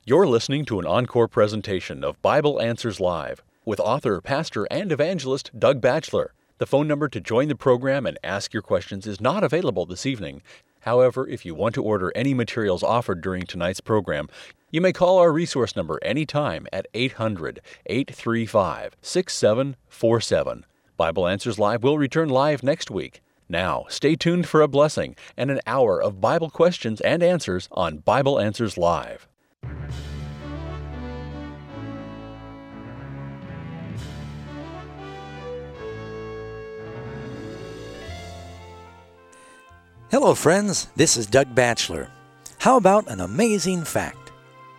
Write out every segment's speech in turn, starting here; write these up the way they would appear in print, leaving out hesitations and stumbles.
You're listening to an encore presentation of Bible Answers Live with author, pastor, and evangelist Doug Batchelor. The phone number to join the program and ask your questions is not available this evening. However, if you want to order any materials offered during tonight's program, you may call our resource number anytime at 800-835-6747. Bible Answers Live will return live next week. Now, stay tuned for a blessing and an hour of Bible questions and answers on Bible Answers Live. Hello friends, this is Doug Batchelor. How about an amazing fact?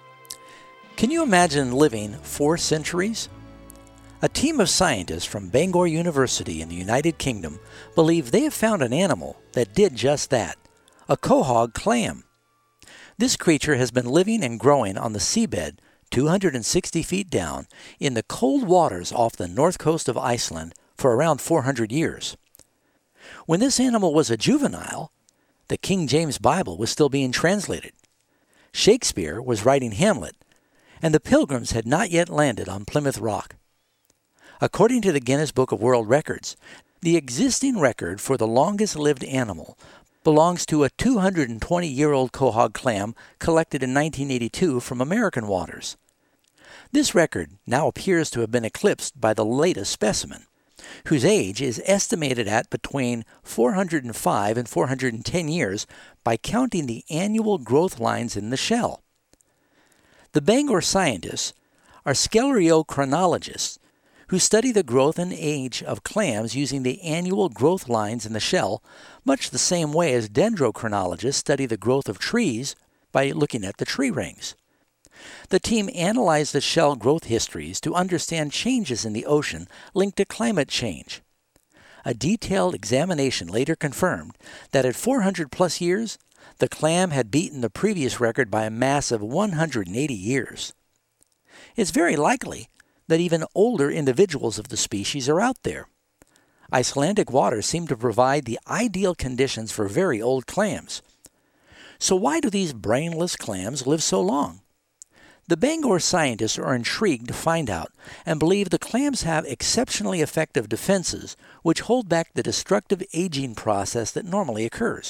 Can you imagine living 4 centuries? A team of scientists from Bangor University in the United Kingdom believe they have found an animal that did just that, a quahog clam. This creature has been living and growing on the seabed 260 feet down in the cold waters off the north coast of Iceland for around 400 years. When this animal was a juvenile, the King James Bible was still being translated. Shakespeare was writing Hamlet, and the Pilgrims had not yet landed on Plymouth Rock. According to the Guinness Book of World Records, the existing record for the longest-lived animal belongs to a 220-year-old quahog clam collected in 1982 from American waters. This record now appears to have been eclipsed by the latest specimen, whose age is estimated at between 405 and 410 years by counting the annual growth lines in the shell. The Bangor scientists are sclerochronologists who study the growth and age of clams using the annual growth lines in the shell, much the same way as dendrochronologists study the growth of trees by looking at the tree rings. The team analyzed the shell growth histories to understand changes in the ocean linked to climate change. A detailed examination later confirmed that at 400-plus years, the clam had beaten the previous record by a massive 180 years. It's very likely that even older individuals of the species are out there. Icelandic waters seem to provide the ideal conditions for very old clams. So why do these brainless clams live so long? The Bangor scientists are intrigued to find out and believe the clams have exceptionally effective defenses which hold back the destructive aging process that normally occurs.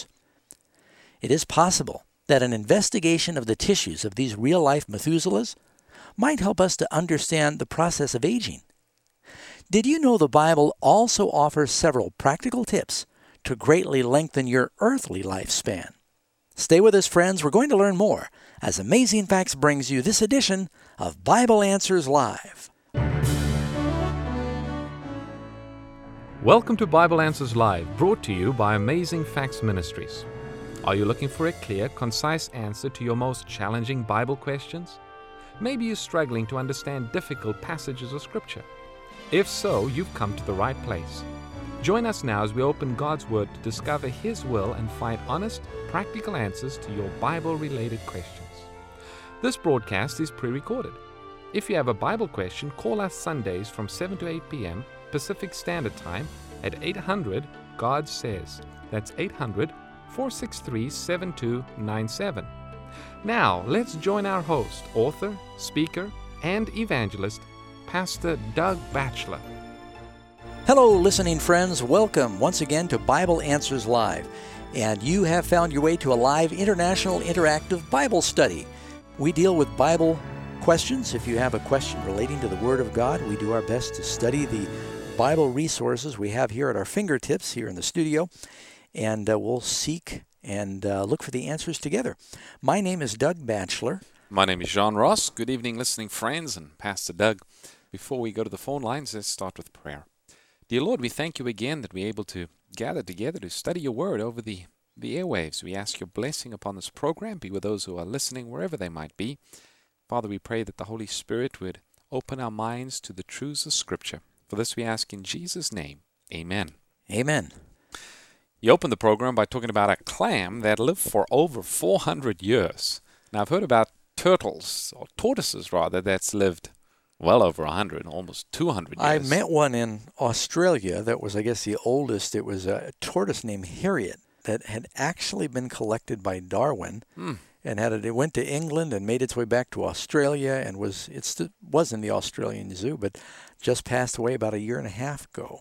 It is possible that an investigation of the tissues of these real-life Methuselahs might help us to understand the process of aging. Did you know the Bible also offers several practical tips to greatly lengthen your earthly lifespan? Stay with us, friends. We're going to learn more as Amazing Facts brings you this edition of Bible Answers Live. Welcome to Bible Answers Live, brought to you by Amazing Facts Ministries. Are you looking for a clear, concise answer to your most challenging Bible questions? Maybe you're struggling to understand difficult passages of Scripture. If so, you've come to the right place. Join us now as we open God's Word to discover His will and find honest, practical answers to your Bible-related questions. This broadcast is pre-recorded. If you have a Bible question, call us Sundays from 7 to 8 p.m. Pacific Standard Time at 800-GOD-SAYS. That's 800-463-7297. Now, let's join our host, author, speaker, and evangelist, Pastor Doug Batchelor. Hello, listening friends. Welcome once again to Bible Answers Live. And you have found your way to a live international interactive Bible study. We deal with Bible questions. If you have a question relating to the Word of God, we do our best to study the Bible resources we have here at our fingertips here in the studio. And we'll seek and look for the answers together. My name is Doug Batchelor. My name is John Ross. Good evening, listening friends and Pastor Doug. Before we go to the phone lines, let's start with prayer. Dear Lord, we thank you again that we're able to gather together to study your word over the airwaves. We ask your blessing upon this program. Be with those who are listening wherever they might be. Father, we pray that the Holy Spirit would open our minds to the truths of Scripture. For this we ask in Jesus' name. Amen. Amen. You opened the program by talking about a clam that lived for over 400 years. Now, I've heard about turtles, or tortoises rather, that's lived well over 100, almost 200 years. I met one in Australia that was, I guess, the oldest. It was a tortoise named Harriet that had actually been collected by Darwin and it went to England and made its way back to Australia and was in the Australian Zoo, but just passed away about a year and a half ago.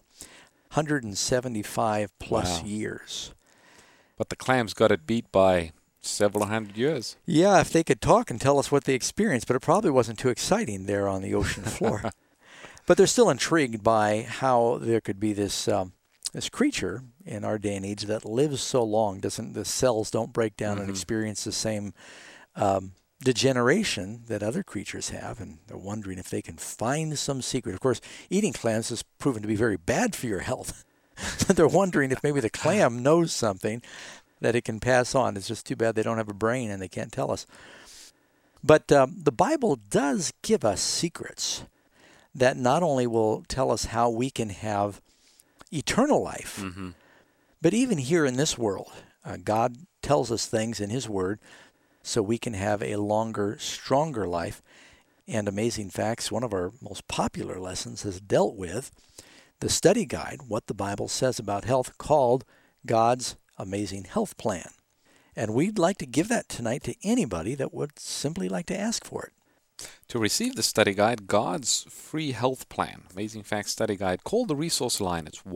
175 plus years. But the clams got it beat by several hundred years. Yeah, if they could talk and tell us what they experienced, but it probably wasn't too exciting there on the ocean floor. But they're still intrigued by how there could be this creature in our day and age that lives so long. The cells don't break down and experience the same degeneration that other creatures have, and they're wondering if they can find some secret. Of course, eating clams has proven to be very bad for your health. So they're wondering if maybe the clam knows something that it can pass on. It's just too bad they don't have a brain and they can't tell us. But the Bible does give us secrets that not only will tell us how we can have eternal life, but even here in this world, God tells us things in His Word so we can have a longer, stronger life. And Amazing Facts, one of our most popular lessons, has dealt with the study guide, What the Bible Says About Health, called God's Amazing Health Plan. And we'd like to give that tonight to anybody that would simply like to ask for it. To receive the study guide, God's Free Health Plan, Amazing Facts Study Guide, call the resource line. It's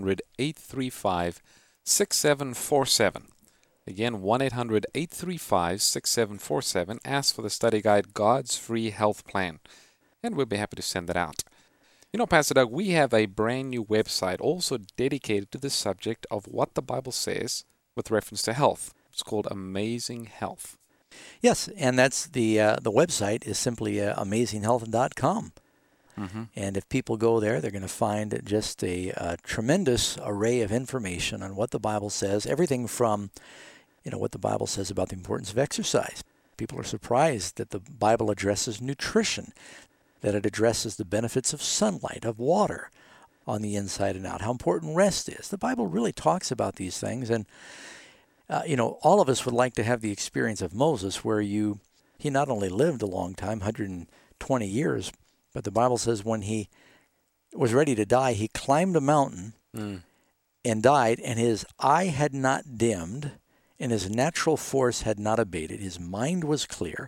1-800-835-6747. Again, 1-800-835-6747. Ask for the study guide, God's Free Health Plan, and we'll be happy to send that out. You know, Pastor Doug, we have a brand new website also dedicated to the subject of what the Bible says with reference to health. It's called Amazing Health. Yes, and that's the website is simply amazinghealth.com. And if people go there, they're going to find just a tremendous array of information on what the Bible says, everything from, what the Bible says about the importance of exercise. People are surprised that the Bible addresses nutrition, that it addresses the benefits of sunlight, of water on the inside and out, how important rest is. The Bible really talks about these things, and all of us would like to have the experience of Moses where he not only lived a long time, 120 years, but the Bible says when he was ready to die, he climbed a mountain and died, and his eye had not dimmed, and his natural force had not abated. His mind was clear.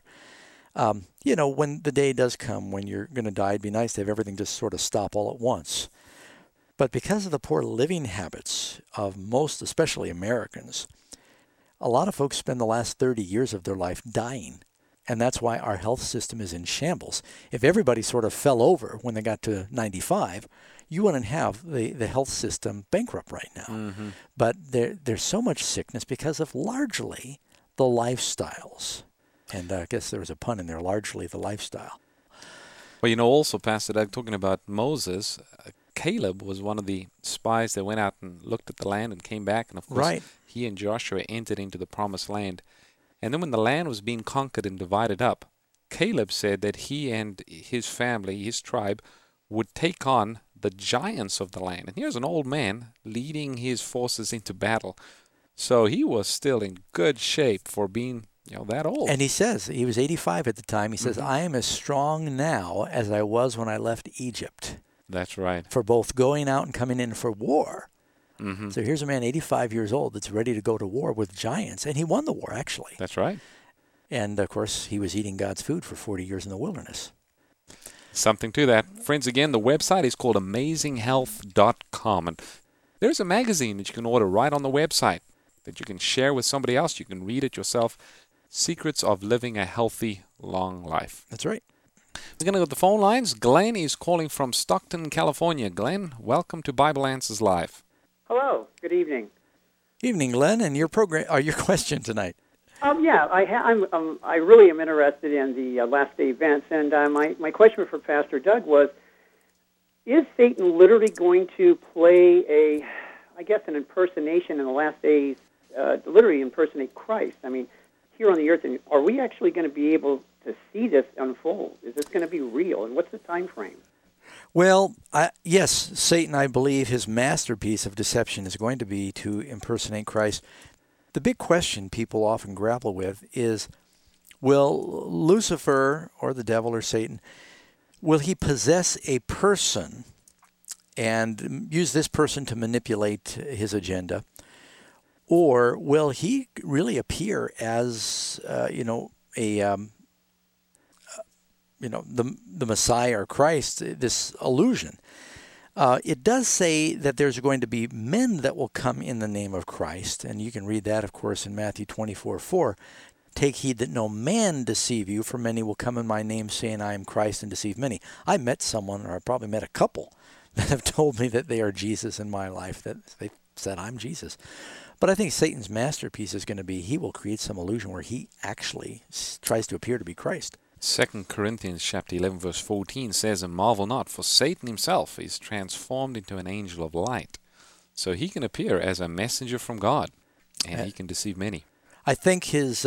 When the day does come when you're going to die, it'd be nice to have everything just sort of stop all at once. But because of the poor living habits of most, especially Americans, a lot of folks spend the last 30 years of their life dying. And that's why our health system is in shambles. If everybody sort of fell over when they got to 95, you wouldn't have the health system bankrupt right now. But there's so much sickness because of largely the lifestyles. And I guess there was a pun in there, largely the lifestyle. Well, also, Pastor Doug, talking about Moses, Caleb was one of the spies that went out and looked at the land and came back. And, of course, he and Joshua entered into the promised land. And then when the land was being conquered and divided up, Caleb said that he and his family, his tribe, would take on the giants of the land. And here's an old man leading his forces into battle. So he was still in good shape for being that old. And he says, he was 85 at the time, he says, I am as strong now as I was when I left Egypt. That's right. For both going out and coming in for war. So here's a man 85 years old that's ready to go to war with giants, and he won the war, actually. That's right. And, of course, he was eating God's food for 40 years in the wilderness. Something to that. Friends, again, the website is called amazinghealth.com. And there's a magazine that you can order right on the website that you can share with somebody else. You can read it yourself. Secrets of Living a Healthy, Long Life. That's right. We're going to go to the phone lines. Glenn is calling from Stockton, California. Glenn, welcome to Bible Answers Live. Hello. Good evening. Evening, Glenn, and your question tonight. I really am interested in the last day events, and my question for Pastor Doug was: is Satan literally going to play an impersonation in the last days, literally impersonate Christ? I mean, here on the earth, and are we actually going to be able to see this unfold? Is this going to be real, and what's the time frame? Well, yes, Satan, I believe his masterpiece of deception is going to be to impersonate Christ. The big question people often grapple with is, will Lucifer, or the devil, or Satan, will he possess a person and use this person to manipulate his agenda? Or will he really appear as, the Messiah or Christ, this illusion? It does say that there's going to be men that will come in the name of Christ, and you can read that, of course, in Matthew 24:4. Take heed that no man deceive you, for many will come in my name, saying, I am Christ, and deceive many. I met someone, or I probably met a couple, that have told me that they are Jesus in my life, that they said, I'm Jesus. But I think Satan's masterpiece is going to be, he will create some illusion where he actually tries to appear to be Christ. 2 Corinthians chapter 11 verse 14 says, And marvel not, for Satan himself is transformed into an angel of light. So he can appear as a messenger from God, and he can deceive many. I think his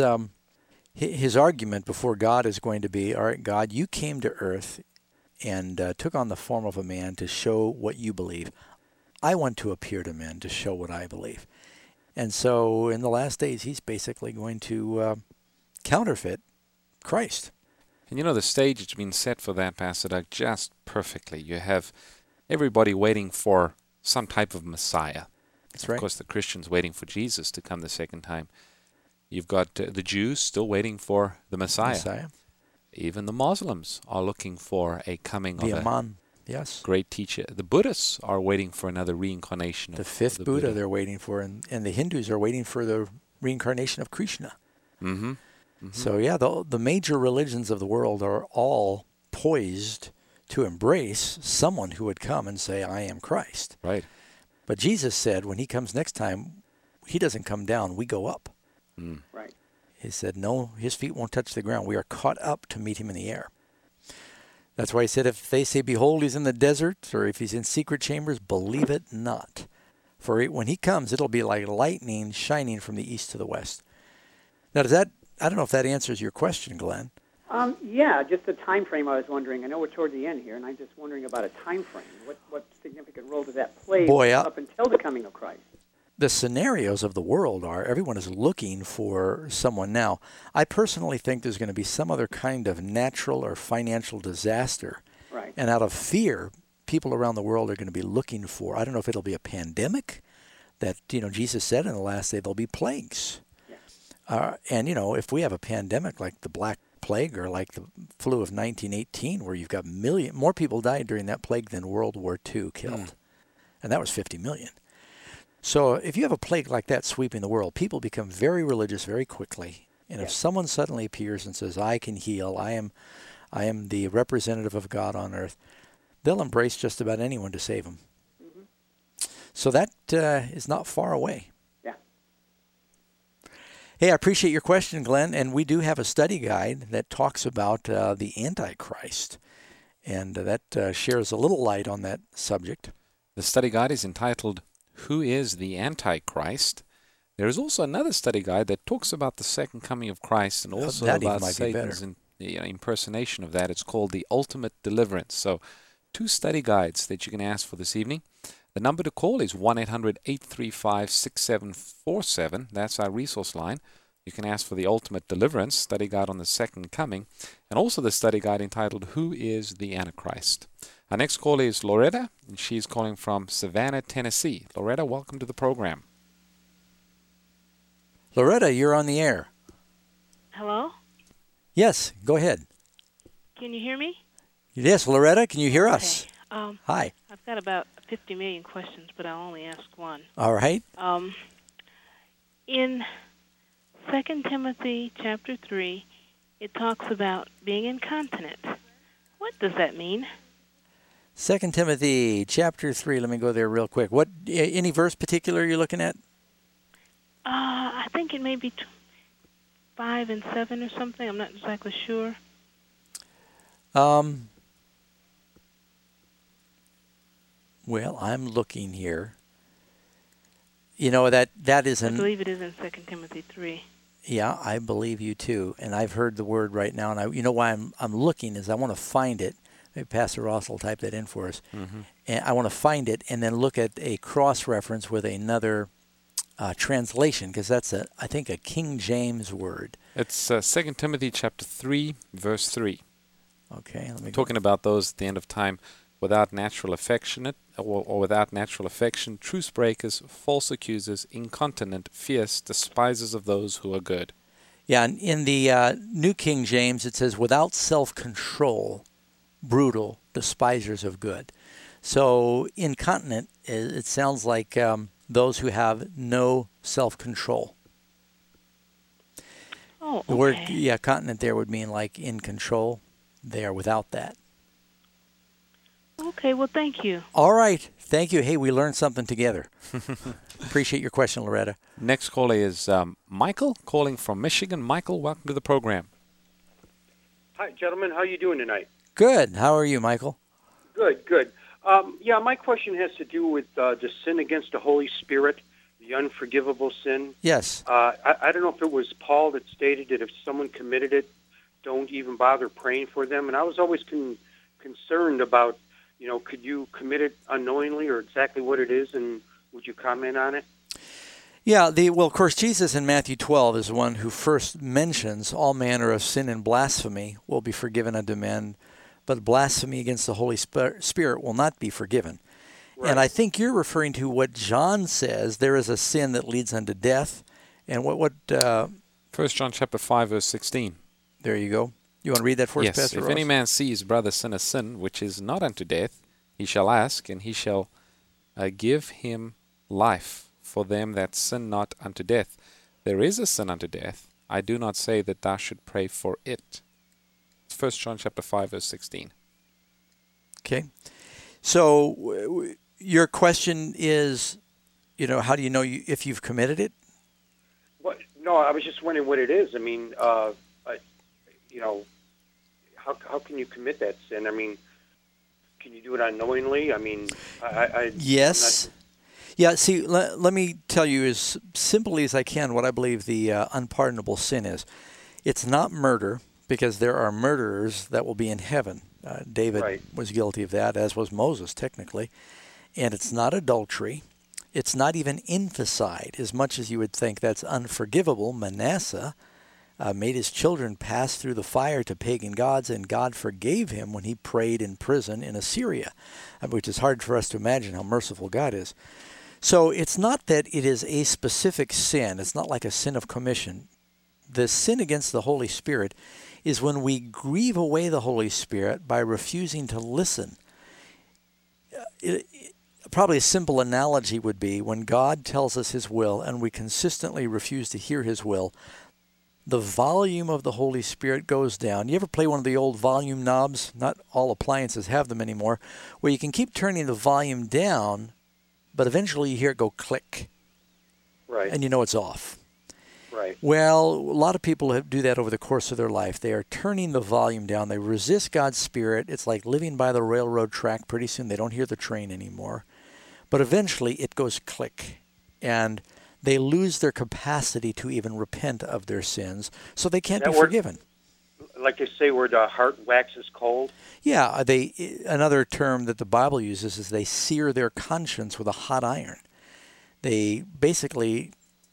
argument before God is going to be, all right, God, you came to earth and took on the form of a man to show what you believe. I want to appear to men to show what I believe. And so in the last days, he's basically going to counterfeit Christ. And the stage has been set for that, Pastor Doug, just perfectly. You have everybody waiting for some type of Messiah. That's right. Of course, the Christians waiting for Jesus to come the second time. You've got the Jews still waiting for the Messiah. Even the Muslims are looking for a coming of Imam, yes, great teacher. The Buddhists are waiting for another reincarnation. The fifth Buddha they're waiting for, and the Hindus are waiting for the reincarnation of Krishna. Mm-hmm. Mm-hmm. So yeah, the major religions of the world are all poised to embrace someone who would come and say, I am Christ. Right. But Jesus said when he comes next time, he doesn't come down, we go up. Mm. Right. He said, no, his feet won't touch the ground. We are caught up to meet him in the air. That's why he said, if they say, behold, he's in the desert, or if he's in secret chambers, believe it not. For when he comes, it'll be like lightning shining from the east to the west. Now, I don't know if that answers your question, Glenn. Yeah, just the time frame I was wondering. I know we're toward the end here, and I'm just wondering about a time frame. What significant role does that play up until the coming of Christ? The scenarios of the world are everyone is looking for someone now. I personally think there's going to be some other kind of natural or financial disaster. Right. And out of fear, people around the world are going to be looking for, I don't know if it'll be a pandemic that, Jesus said in the last day there'll be plagues. Yeah. And, if we have a pandemic like the Black Plague or like the flu of 1918, where you've got more people died during that plague than World War II killed. And that was 50 million. So if you have a plague like that sweeping the world, people become very religious very quickly. And if someone suddenly appears and says, I can heal, I am the representative of God on earth, they'll embrace just about anyone to save them. Mm-hmm. So that is not far away. Yeah. Hey, I appreciate your question, Glenn. And we do have a study guide that talks about the Antichrist. And that shares a little light on that subject. The study guide is entitled, Who is the Antichrist? There is also another study guide that talks about the second coming of Christ and also about Satan's impersonation of that. It's called The Ultimate Deliverance. So 2 study guides that you can ask for this evening. The number to call is 1-800-835-6747. That's our resource line. You can ask for The Ultimate Deliverance, study guide on the second coming, and also the study guide entitled, Who is the Antichrist? Our next caller is Loretta, and she's calling from Savannah, Tennessee. Loretta, welcome to the program. Loretta, you're on the air. Hello? Yes, go ahead. Can you hear me? Yes, Loretta, can you hear us? Hi. I've got about 50 million questions, but I'll only ask one. All right. In 2 Timothy chapter 3, it talks about being incontinent. What does that mean? 2 Timothy chapter 3, let me go there real quick. What, any verse particular you're looking at? I think it may be 5 and 7 or something. I'm not exactly sure. Well, I'm looking here. That is I believe it is in 2 Timothy 3. Yeah, I believe you too. And I've heard the word right now, and why I'm looking is I want to find it. Maybe Pastor Ross will type that in for us. Mm-hmm. And I want to find it and then look at a cross-reference with another translation, because that's, I think, a King James word. It's 2 Timothy chapter 3, verse 3. Okay. Let me talking about those at the end of time without natural affection, or without natural affection, truce breakers, false accusers, incontinent, fierce, despisers of those who are good. Yeah, and in the New King James it says, without self-control, brutal, despisers of good. So incontinent, it sounds like those who have no self-control. Oh, okay. The word, continent there would mean like in control. They are without that. Okay, well, thank you. All right. Thank you. Hey, we learned something together. Appreciate your question, Loretta. Next caller is Michael, calling from Michigan. Michael, welcome to the program. Hi, gentlemen. How are you doing tonight? Good. How are you, Michael? Good, good. My question has to do with the sin against the Holy Spirit, the unforgivable sin. Yes. I don't know if it was Paul that stated that if someone committed it, don't even bother praying for them. And I was always concerned about, could you commit it unknowingly or exactly what it is, and would you comment on it? Yeah, of course, Jesus in Matthew 12 is the one who first mentions all manner of sin and blasphemy will be forgiven unto men, but blasphemy against the Holy Spirit will not be forgiven. Right. And I think you're referring to what John says, there is a sin that leads unto death. And what 1 John chapter 5, verse 16. There you go. You want to read that for us, Pastor Yes, if Ross? any man see his brother sin a sin which is not unto death, he shall ask, and he shall give him life for them that sin not unto death. There is a sin unto death. I do not say that thou should pray for it. It's 1 John chapter 5, verse 16. Okay. So your question is, how do you know if you've committed it? No, I was just wondering what it is. I mean, how can you commit that sin? I mean, can you do it unknowingly? I mean, yes. Yeah, see, let me tell you as simply as I can what I believe the unpardonable sin is. It's not murder, because there are murderers that will be in heaven. David was guilty of that, as was Moses, technically. And it's not adultery. It's not even infanticide, as much as you would think that's unforgivable. Manasseh made his children pass through the fire to pagan gods, and God forgave him when he prayed in prison in Assyria, which is hard for us to imagine how merciful God is. So it's not that it is a specific sin. It's not like a sin of commission. The sin against the Holy Spirit is when we grieve away the Holy Spirit by refusing to listen. Probably a simple analogy would be when God tells us his will and we consistently refuse to hear his will, the volume of the Holy Spirit goes down. You ever play one of the old volume knobs? Not all appliances have them anymore, where you can keep turning the volume down, but eventually you hear it go click. Right. And you know it's off. Right. Well, a lot of people do that over the course of their life. They are turning the volume down. They resist God's Spirit. It's like living by the railroad track. Pretty soon they don't hear the train anymore. But eventually it goes click. And they lose their capacity to even repent of their sins, so they can't be forgiven. Like they say, where the heart waxes cold? Yeah, another term that the Bible uses is they sear their conscience with a hot iron. They basically,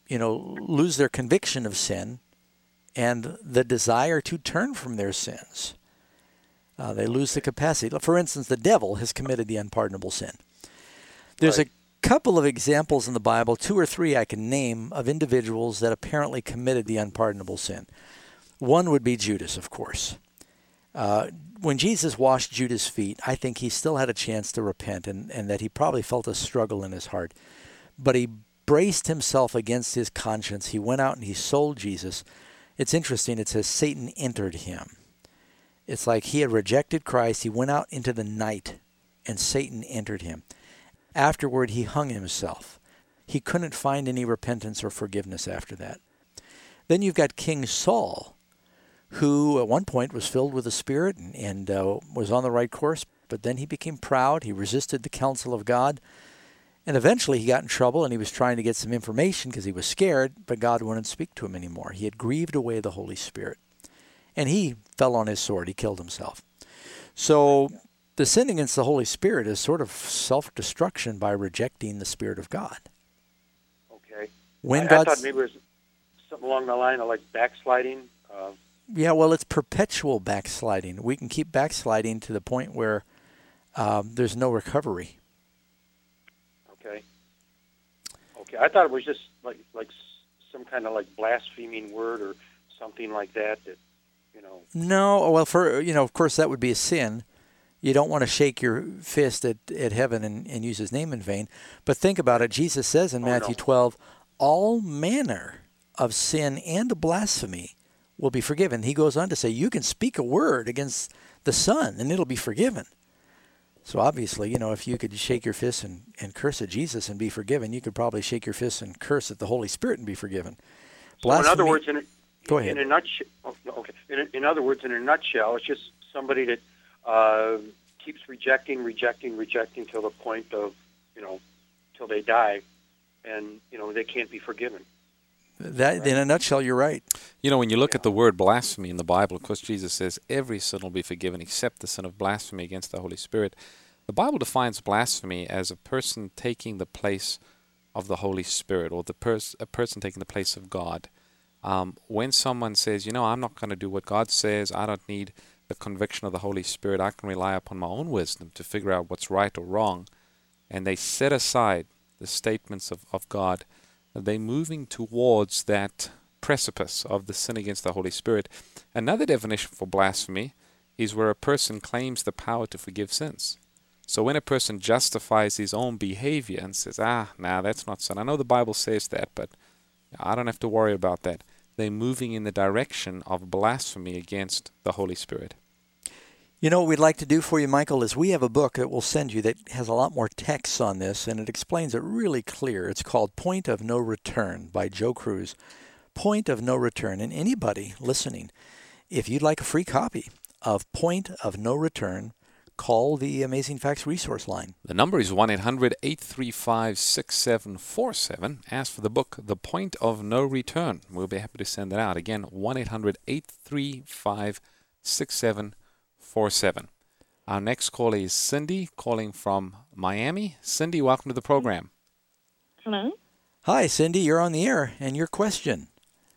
lose their conviction of sin and the desire to turn from their sins. They lose the capacity. For instance, the devil has committed the unpardonable sin. There's a couple of examples in the Bible, 2 or 3 I can name, of individuals that apparently committed the unpardonable sin. One would be Judas, of course. When Jesus washed Judas' feet, I think he still had a chance to repent and that he probably felt a struggle in his heart. But he braced himself against his conscience. He went out and he sold Jesus. It's interesting. It says Satan entered him. It's like he had rejected Christ. He went out into the night and Satan entered him. Afterward, he hung himself. He couldn't find any repentance or forgiveness after that. Then you've got King Saul, who at one point was filled with the Spirit and was on the right course, but then he became proud. He resisted the counsel of God, and eventually he got in trouble, and he was trying to get some information because he was scared, but God wouldn't speak to him anymore. He had grieved away the Holy Spirit, and he fell on his sword. He killed himself. So the sin against the Holy Spirit is sort of self-destruction by rejecting the Spirit of God. Okay. I thought maybe it was something along the line of like backsliding. Yeah, well, it's perpetual backsliding. We can keep backsliding to the point where there's no recovery. Okay. I thought it was just like some kind of like blaspheming word or something like that. No, well, of course, that would be a sin. You don't want to shake your fist at heaven and use his name in vain. But think about it. Jesus says in Matthew 12, all manner of sin and blasphemy will be forgiven. He goes on to say, you can speak a word against the Son, and it'll be forgiven. So obviously, if you could shake your fist and curse at Jesus and be forgiven, you could probably shake your fist and curse at the Holy Spirit and be forgiven. So in other words, go ahead. In a nutshell, in other words, in a nutshell, it's just somebody that keeps rejecting till the point of, till they die, and they can't be forgiven. That, right? In a nutshell, you're right. When you look at the word blasphemy in the Bible, of course, Jesus says every sin will be forgiven except the sin of blasphemy against the Holy Spirit. The Bible defines blasphemy as a person taking the place of the Holy Spirit, or a person taking the place of God. When someone says, I'm not going to do what God says, I don't need the conviction of the Holy Spirit, I can rely upon my own wisdom to figure out what's right or wrong, and they set aside the statements of God, they're moving towards that precipice of the sin against the Holy Spirit. Another definition for blasphemy is where a person claims the power to forgive sins. So when a person justifies his own behavior and says, that's not sin. I know the Bible says that, but I don't have to worry about that. They're moving in the direction of blasphemy against the Holy Spirit. What we'd like to do for you, Michael, is we have a book that we'll send you that has a lot more texts on this, and it explains it really clear. It's called Point of No Return by Joe Cruz. Point of No Return. And anybody listening, if you'd like a free copy of Point of No Return, call the Amazing Facts resource line. The number is 1-800-835-6747. Ask for the book, The Point of No Return. We'll be happy to send that out. Again, 1-800-835-6747. Our next caller is Cindy, calling from Miami. Cindy, welcome to the program. Hello. Hi, Cindy. You're on the air, and your question.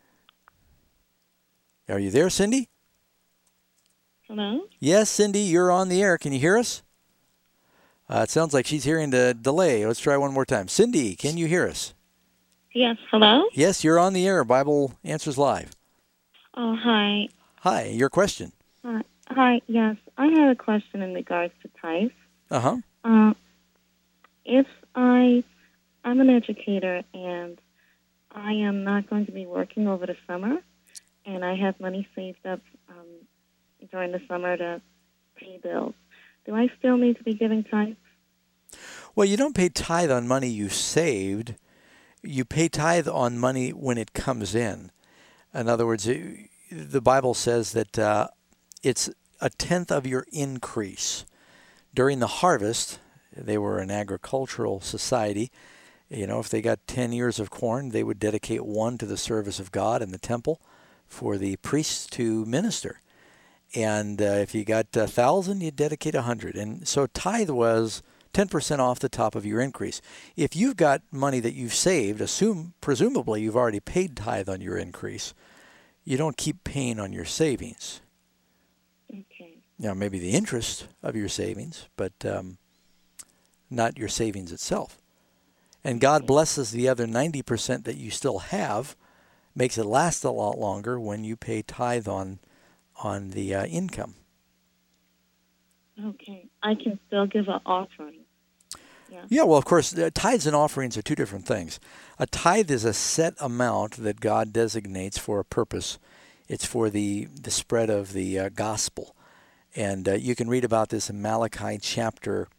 Are you there, Cindy? Hello? Yes, Cindy, you're on the air. Can you hear us? It sounds like she's hearing the delay. Let's try one more time. Cindy, can you hear us? Yes, hello? Yes, you're on the air. Bible Answers Live. Oh, hi. Hi, your question. Hi, yes. I had a question in regards to tithes. Uh-huh. If I'm an educator and I am not going to be working over the summer, and I have money saved up during the summer to pay bills, do I still need to be giving tithes? Well, you don't pay tithe on money you saved. You pay tithe on money when it comes in. In other words, the Bible says that it's a tenth of your increase. During the harvest, they were an agricultural society. If they got 10 ears of corn, they would dedicate one to the service of God in the temple for the priests to minister. And if you got 1,000, you'd dedicate 100. And so tithe was 10% off the top of your increase. If you've got money that you've saved, presumably you've already paid tithe on your increase. You don't keep paying on your savings. Okay. Maybe the interest of your savings, but not your savings itself. And God blesses the other 90% that you still have, makes it last a lot longer when you pay tithe on the income. Okay. I can still give an offering. Yeah, well, of course, tithes and offerings are two different things. A tithe is a set amount that God designates for a purpose. It's for the spread of the gospel. And you can read about this in Malachi chapter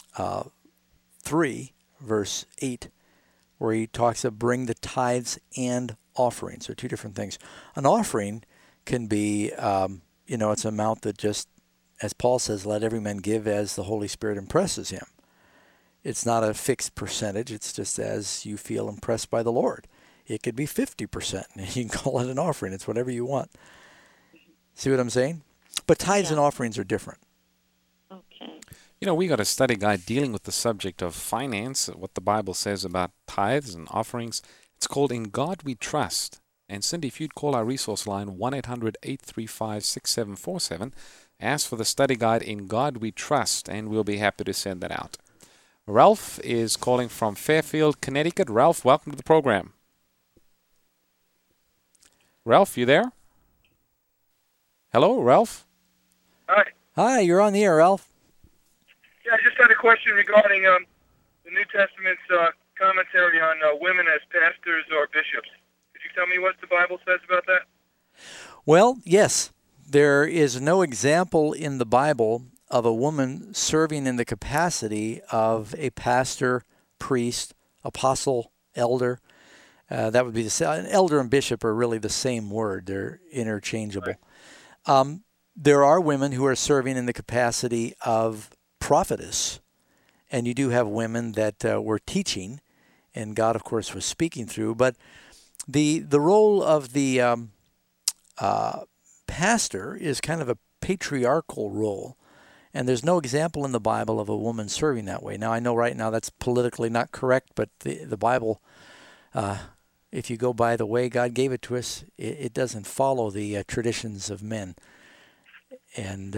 3, verse 8, where he talks of bring the tithes and offerings. They're two different things. An offering can be, it's an amount that just, as Paul says, let every man give as the Holy Spirit impresses him. It's not a fixed percentage. It's just as you feel impressed by the Lord. It could be 50%, and you can call it an offering. It's whatever you want. See what I'm saying? But tithes and offerings are different. Okay. We got a study guide dealing with the subject of finance, what the Bible says about tithes and offerings. It's called In God We Trust. And Cindy, if you'd call our resource line, 1-800-835-6747, Ask for the study guide In God We Trust, and we'll be happy to send that out. Ralph is calling from Fairfield, Connecticut. Ralph, welcome to the program. Ralph, you there? Hello, Ralph? Hi. Hi, you're on the air, Ralph. Yeah, I just had a question regarding the New Testament's commentary on women as pastors or bishops. Could you tell me what the Bible says about that? Well, yes. There is no example in the Bible of a woman serving in the capacity of a pastor, priest, apostle, elder. That would be elder and bishop are really the same word. They're interchangeable. Right. There are women who are serving in the capacity of prophetess, and you do have women that were teaching, and God, of course, was speaking through. But the role of the pastor is kind of a patriarchal role, and there's no example in the Bible of a woman serving that way. Now, I know right now that's politically not correct, but the Bible, if you go by the way God gave it to us, it doesn't follow the traditions of men. And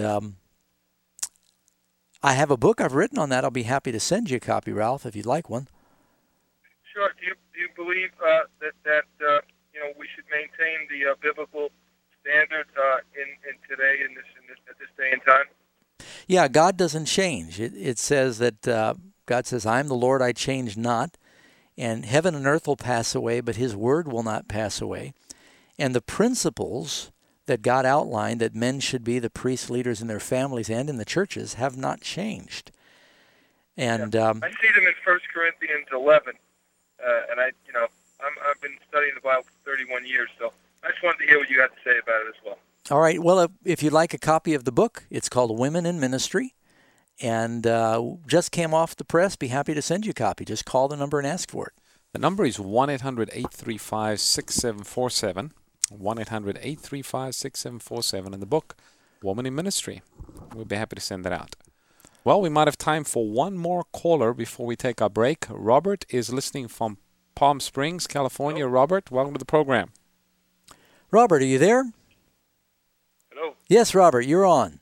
I have a book I've written on that. I'll be happy to send you a copy, Ralph, if you'd like one. Sure. Do you believe that we should maintain the biblical standard in today at this day and time? Yeah, God doesn't change. It says that God says, "I am the Lord; I change not." And heaven and earth will pass away, but His word will not pass away. And the principles that God outlined that men should be the priests, leaders in their families and in the churches have not changed. And I see them in 1 Corinthians 11, and I've been studying the Bible for 31 years, so I just wanted to hear what you had to say about it as well. All right. Well, if you'd like a copy of the book, it's called Women in Ministry, and just came off the press. Be happy to send you a copy. Just call the number and ask for it. The number is 1-800-835-6747. 1-800-835-6747, and the book, Woman in Ministry. We'll be happy to send that out. Well, we might have time for one more caller before we take our break. Robert is listening from Palm Springs, California. Hello. Robert, welcome to the program. Robert, are you there? Hello. Yes, Robert, you're on.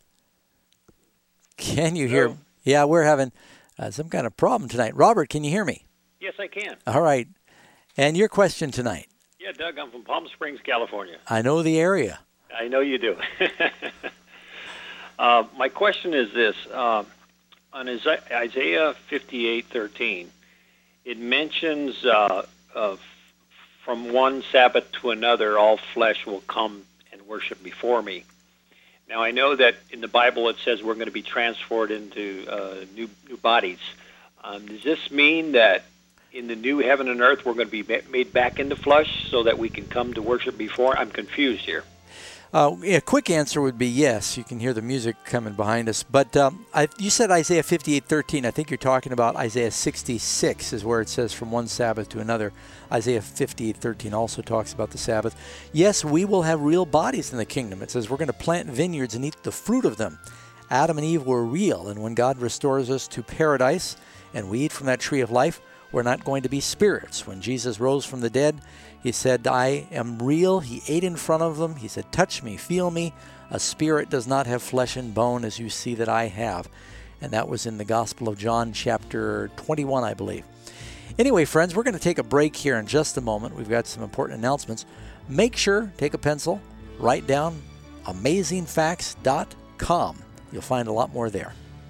Can you hear me? Yeah, we're having some kind of problem tonight. Robert, can you hear me? Yes, I can. All right. And your question tonight? Yeah, Doug, I'm from Palm Springs, California. I know the area. I know you do. My question is this. On Isaiah 58:13, it mentions from one Sabbath to another, all flesh will come and worship before me. Now, I know that in the Bible it says we're going to be transformed into new bodies. Does this mean that in the new heaven and earth, we're going to be made back into flesh so that we can come to worship before? I'm confused here. A quick answer would be yes. You can hear the music coming behind us. But you said Isaiah 58:13. I think you're talking about Isaiah 66 is where it says from one Sabbath to another. Isaiah 58:13 also talks about the Sabbath. Yes, we will have real bodies in the kingdom. It says we're going to plant vineyards and eat the fruit of them. Adam and Eve were real. And when God restores us to paradise and we eat from that tree of life, we're not going to be spirits. When Jesus rose from the dead, He said, I am real. He ate in front of them. He said, touch me, feel me. A spirit does not have flesh and bone as you see that I have. And that was in the Gospel of John, chapter 21, I believe. Anyway, friends, we're going to take a break here in just a moment. We've got some important announcements. Make sure, take a pencil, write down amazingfacts.com. You'll find a lot more there.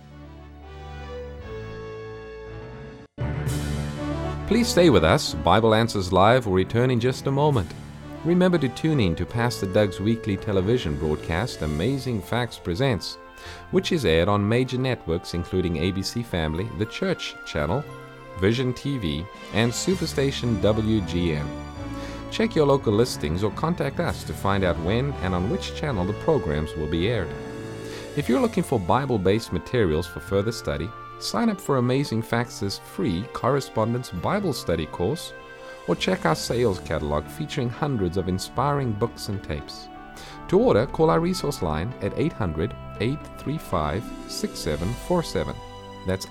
Please stay with us. Bible Answers Live will return in just a moment. Remember to tune in to Pastor Doug's weekly television broadcast, Amazing Facts Presents, which is aired on major networks including ABC Family, The Church Channel, Vision TV, and Superstation WGN. Check your local listings or contact us to find out when and on which channel the programs will be aired. If you're looking for Bible-based materials for further study, sign up for Amazing Facts' free Correspondence Bible Study course, or check our sales catalog featuring hundreds of inspiring books and tapes. To order, call our resource line at 800-835-6747. That's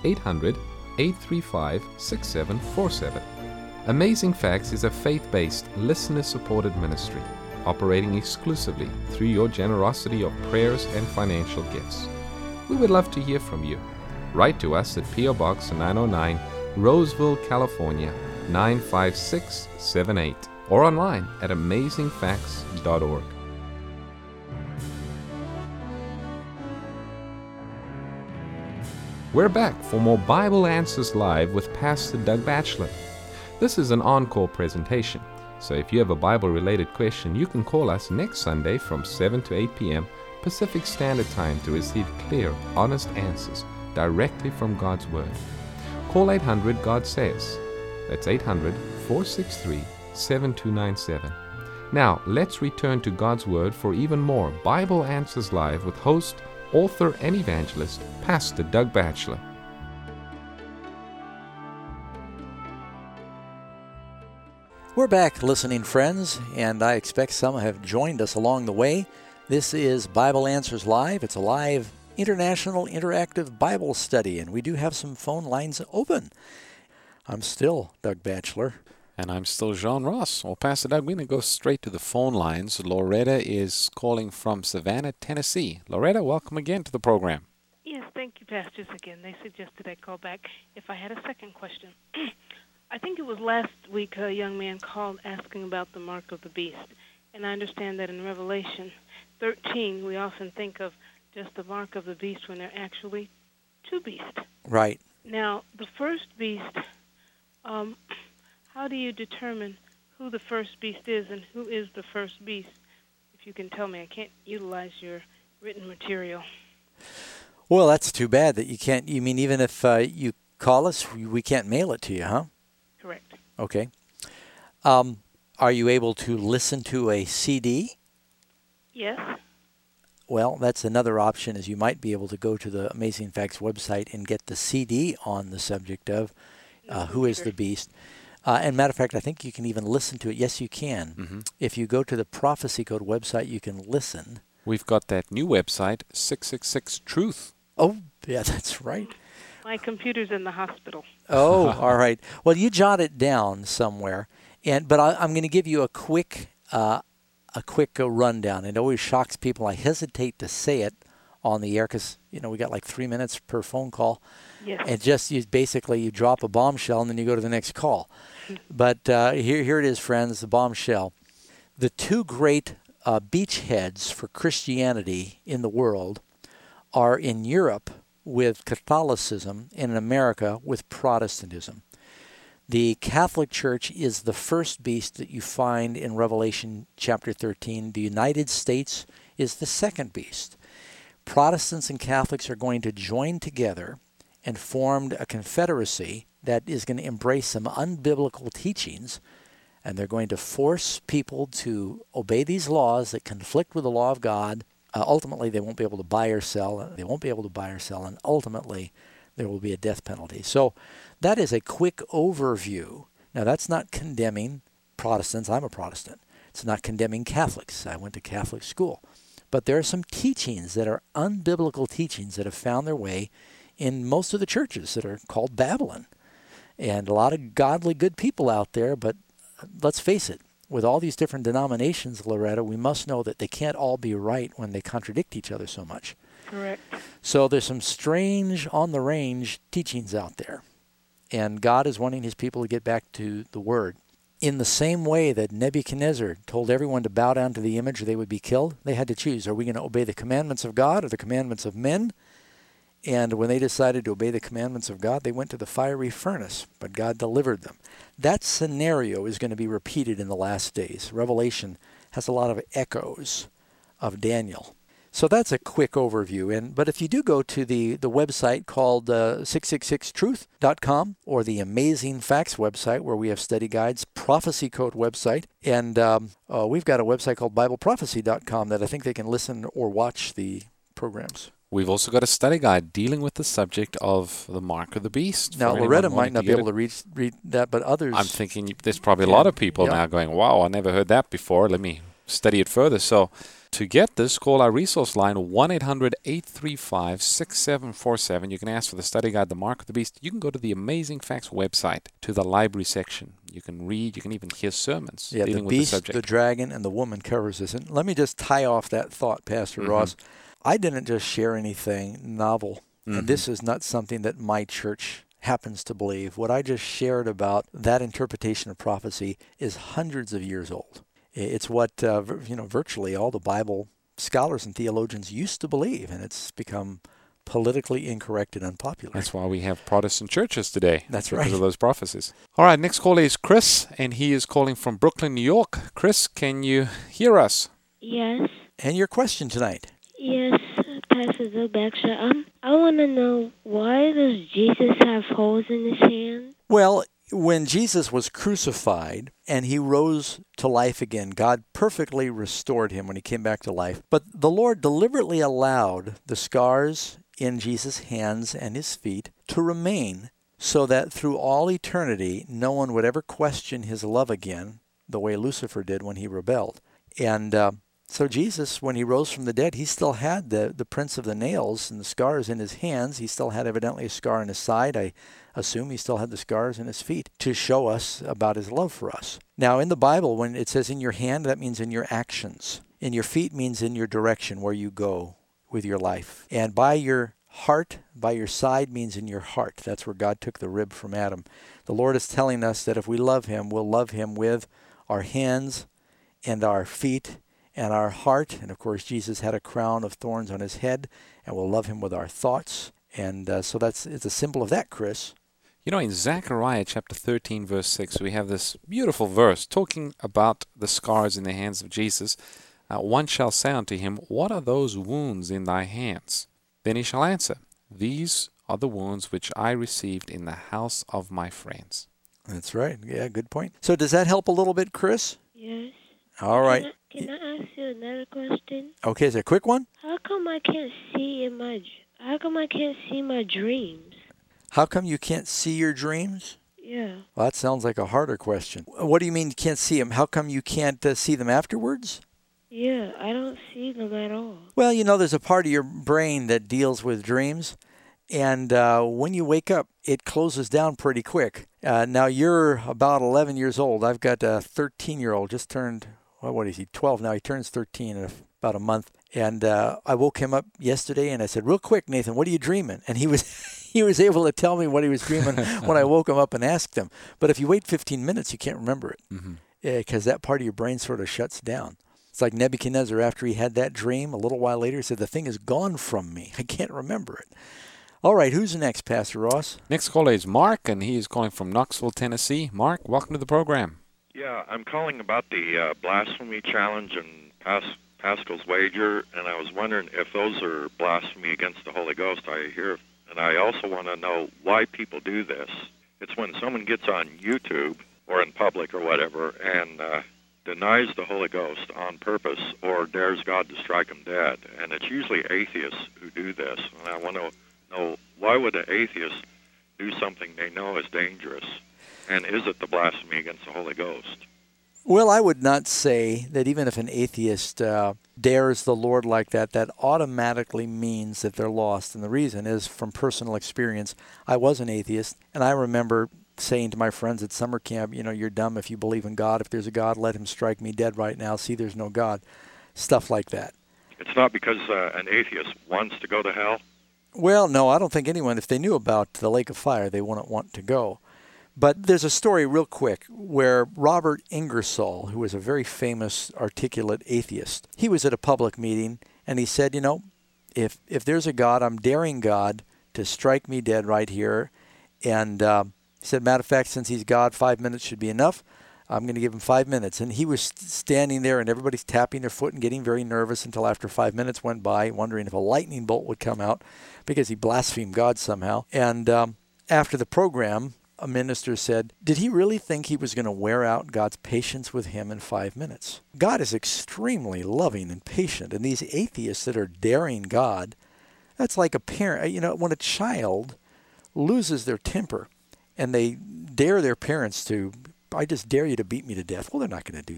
800-835-6747. Amazing Facts is a faith-based, listener-supported ministry. operating exclusively through your generosity of prayers and financial gifts. We would love to hear from you. Write to us at P.O. Box 909, Roseville, California, 95678, or online at amazingfacts.org. We're back for more Bible Answers Live with Pastor Doug Batchelor. This is an encore presentation, so if you have a Bible-related question, you can call us next Sunday from 7 to 8 p.m. Pacific Standard Time to receive clear, honest answers directly from God's Word. Call 800-GOD-SAYS. That's 800-463-7297. Now, let's return to God's Word for even more Bible Answers Live with host, author, and evangelist, Pastor Doug Batchelor. We're back, listening friends, and I expect some have joined us along the way. This is Bible Answers Live. It's a live international interactive Bible study, and we do have some phone lines open. I'm still Doug Batchelor. And I'm still John Ross. Well, Pastor Doug, we're going to go straight to the phone lines. Loretta is calling from Savannah, Tennessee. Loretta, welcome again to the program. Yes, thank you, pastors, again. They suggested I call back if I had a second question. I think it was last week a young man called asking about the mark of the beast. And I understand that in Revelation 13, we often think of just the mark of the beast when there are actually two beasts. Right. Now, the first beast, how do you determine who the first beast is and who is the first beast? If you can tell me, I can't utilize your written material. Well, that's too bad that you can't. You mean even if you call us, we can't mail it to you, huh? Correct. Okay. Are you able to listen to a CD? Yes. Well, that's another option, is you might be able to go to the Amazing Facts website and get the CD on the subject of who is the beast. And matter of fact, I think you can even listen to it. Yes, you can. Mm-hmm. If you go to the Prophecy Code website, you can listen. We've got that new website, 666 Truth. Oh, yeah, that's right. My computer's in the hospital. Oh, all right. Well, you jot it down somewhere, but I'm going to give you a quick rundown. It always shocks people. I hesitate to say it on the air because we got like 3 minutes per phone call. Yes. And just you drop a bombshell and then you go to the next call. But here it is, friends, the bombshell. The two great beachheads for Christianity in the world are in Europe with Catholicism and in America with Protestantism. The Catholic Church is the first beast that you find in Revelation chapter 13. The United States is the second beast. Protestants and Catholics are going to join together and formed a confederacy that is going to embrace some unbiblical teachings, and they're going to force people to obey these laws that conflict with the law of God. Ultimately, they won't be able to buy or sell. And ultimately, there will be a death penalty. So that is a quick overview. Now, that's not condemning Protestants. I'm a Protestant. It's not condemning Catholics. I went to Catholic school. But there are some teachings that are unbiblical teachings that have found their way in most of the churches that are called Babylon. And a lot of godly, good people out there, but let's face it, with all these different denominations, Loretta, we must know that they can't all be right when they contradict each other so much. Correct. So there's some strange, on-the-range teachings out there. And God is wanting his people to get back to the Word. In the same way that Nebuchadnezzar told everyone to bow down to the image or they would be killed, they had to choose. Are we going to obey the commandments of God or the commandments of men? And when they decided to obey the commandments of God, they went to the fiery furnace, but God delivered them. That scenario is going to be repeated in the last days. Revelation has a lot of echoes of Daniel. So that's a quick overview. But if you do go to the website called 666truth.com or the Amazing Facts website where we have study guides, Prophecy Code website, and we've got a website called BibleProphecy.com that I think they can listen or watch the programs. We've also got a study guide dealing with the subject of the mark of the beast. Now, Loretta might not be able to read that, but others... I'm thinking there's probably a lot of people now going, wow, I never heard that before. Let me study it further. So to get this, call our resource line 1-800-835-6747. You can ask for the study guide, The Mark of the Beast. You can go to the Amazing Facts website, to the library section. You can read, you can even hear sermons dealing with the subject. The beast, the dragon, and the woman covers this. And let me just tie off that thought, Pastor Ross. I didn't just share anything novel, and this is not something that my church happens to believe. What I just shared about that interpretation of prophecy is hundreds of years old. It's what virtually all the Bible scholars and theologians used to believe, and it's become politically incorrect and unpopular. That's why we have Protestant churches today. That's right. Because of those prophecies. All right, next caller is Chris, and he is calling from Brooklyn, New York. Chris, can you hear us? Yes. And your question tonight? Yes, Pastor Doug Baxter. I want to know, why does Jesus have holes in his hand? Well, when Jesus was crucified and he rose to life again, God perfectly restored him when he came back to life. But the Lord deliberately allowed the scars in Jesus' hands and his feet to remain, so that through all eternity, no one would ever question his love again, the way Lucifer did when he rebelled. And so Jesus, when he rose from the dead, he still had the prints of the nails and the scars in his hands. He still had evidently a scar in his side. I assume he still had the scars in his feet to show us about his love for us. Now, in the Bible, when it says in your hand, that means in your actions. In your feet means in your direction, where you go with your life. And by your heart, by your side means in your heart. That's where God took the rib from Adam. The Lord is telling us that if we love him, we'll love him with our hands and our feet and our heart. And of course, Jesus had a crown of thorns on his head, and we'll love him with our thoughts. And so it's a symbol of that, Chris. You know, in Zechariah chapter 13, verse 6, we have this beautiful verse talking about the scars in the hands of Jesus. One shall say unto him, what are those wounds in thy hands? Then he shall answer, these are the wounds which I received in the house of my friends. That's right. Yeah, good point. So does that help a little bit, Chris? Yes. All right. Can I ask you another question? Okay, is it a quick one? How come I can't see my dreams? How come you can't see your dreams? Yeah. Well, that sounds like a harder question. What do you mean you can't see them? How come you can't see them afterwards? Yeah, I don't see them at all. Well, there's a part of your brain that deals with dreams, and when you wake up, it closes down pretty quick. Now, you're about 11 years old. I've got a 13-year-old, just turned, what is he, 12 now. He turns 13 in about a month. And I woke him up yesterday, and I said, real quick, Nathan, what are you dreaming? And he was able to tell me what he was dreaming when I woke him up and asked him. But if you wait 15 minutes, you can't remember it, because that part of your brain sort of shuts down. It's like Nebuchadnezzar, after he had that dream, a little while later, he said, the thing is gone from me. I can't remember it. All right, who's next, Pastor Ross? Next caller is Mark, and he is calling from Knoxville, Tennessee. Mark, welcome to the program. Yeah, I'm calling about the blasphemy challenge and Pascal's wager, and I was wondering if those are blasphemy against the Holy Ghost. I hear, and I also want to know why people do this. It's when someone gets on YouTube or in public or whatever and denies the Holy Ghost on purpose or dares God to strike them dead, and it's usually atheists who do this. And I want to know, why would an atheist do something they know is dangerous? And is it the blasphemy against the Holy Ghost? Well, I would not say that even if an atheist dares the Lord like that, that automatically means that they're lost. And the reason is from personal experience. I was an atheist, and I remember saying to my friends at summer camp, you're dumb if you believe in God. If there's a God, let him strike me dead right now. See, there's no God. Stuff like that. It's not because an atheist wants to go to hell? Well, no, I don't think anyone, if they knew about the lake of fire, they wouldn't want to go. But there's a story real quick where Robert Ingersoll, who was a very famous, articulate atheist, he was at a public meeting, and he said, if there's a God, I'm daring God to strike me dead right here. And he said, matter of fact, since he's God, 5 minutes should be enough. I'm going to give him 5 minutes. And he was standing there, and everybody's tapping their foot and getting very nervous until after 5 minutes went by, wondering if a lightning bolt would come out because he blasphemed God somehow. And after the program, a minister said, did he really think he was going to wear out God's patience with him in 5 minutes? God is extremely loving and patient, and these atheists that are daring God, that's like a parent. When a child loses their temper and they dare their parents to, I just dare you to beat me to death. Well, they're not going to do that.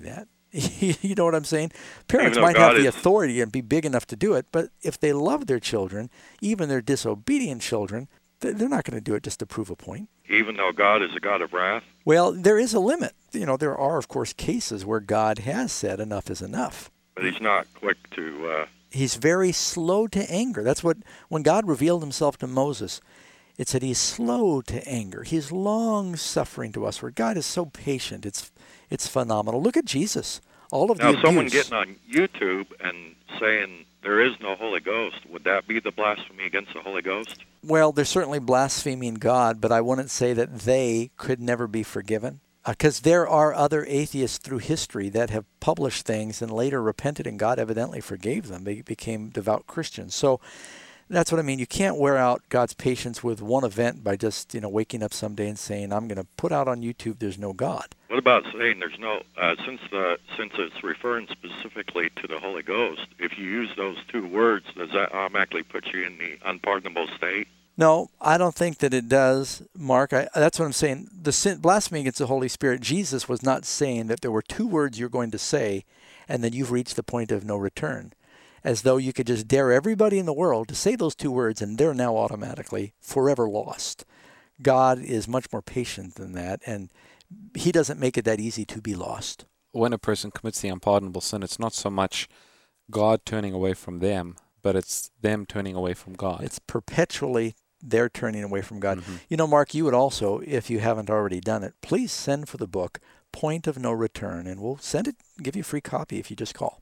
You know what I'm saying? Parents Even though might have God the is- authority and be big enough to do it, but if they love their children, even their disobedient children, they're not going to do it just to prove a point. Even though God is a God of wrath? Well, there is a limit. There are, of course, cases where God has said enough is enough. But he's not quick to... He's very slow to anger. That's what, when God revealed himself to Moses, it said he's slow to anger. He's long-suffering to us, where God is so patient. It's phenomenal. Look at Jesus. All of the Now, someone abuse. getting on YouTube and saying there is no Holy Ghost, would that be the blasphemy against the Holy Ghost? Well, they're certainly blaspheming God, but I wouldn't say that they could never be forgiven. Because there are other atheists through history that have published things and later repented, and God evidently forgave them. They became devout Christians. So that's what I mean. You can't wear out God's patience with one event by just, waking up someday and saying, I'm going to put out on YouTube there's no God. What about saying there's no... since it's referring specifically to the Holy Ghost, if you use those two words, does that automatically put you in the unpardonable state? No, I don't think that it does, Mark. That's what I'm saying. The sin, blasphemy against the Holy Spirit, Jesus was not saying that there were two words you're going to say and then you've reached the point of no return, as though you could just dare everybody in the world to say those two words and they're now automatically forever lost. God is much more patient than that, and he doesn't make it that easy to be lost. When a person commits the unpardonable sin, it's not so much God turning away from them, but it's them turning away from God. It's perpetually they're turning away from God. Mm-hmm. Mark, you would also, if you haven't already done it, please send for the book, Point of No Return, and we'll send it, give you a free copy if you just call.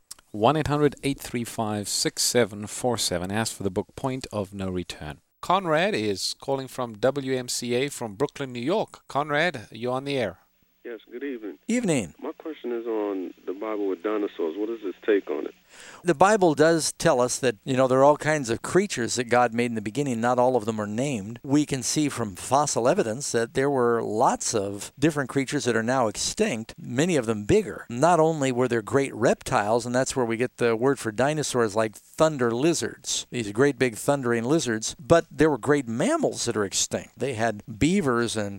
1-800-835-6747. Ask for the book Point of No Return. Conrad is calling from WMCA from Brooklyn, New York. Conrad, you're on the air. Yes, good evening. Evening. My question is on the Bible with dinosaurs. What is his take on it? The Bible does tell us that, there are all kinds of creatures that God made in the beginning. Not all of them are named. We can see from fossil evidence that there were lots of different creatures that are now extinct, many of them bigger. Not only were there great reptiles, and that's where we get the word for dinosaurs, like thunder lizards, these great big thundering lizards, but there were great mammals that are extinct. They had beavers and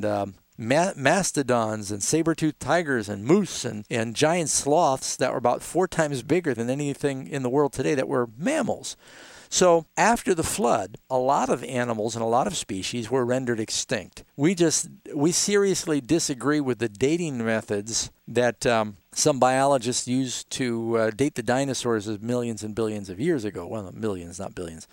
mastodons and saber-toothed tigers and moose and giant sloths that were about 4 times bigger than anything in the world today that were mammals. So after the flood, a lot of animals and a lot of species were rendered extinct. We seriously disagree with the dating methods that some biologists used to date the dinosaurs as millions and billions of years ago. Well, millions, not billions.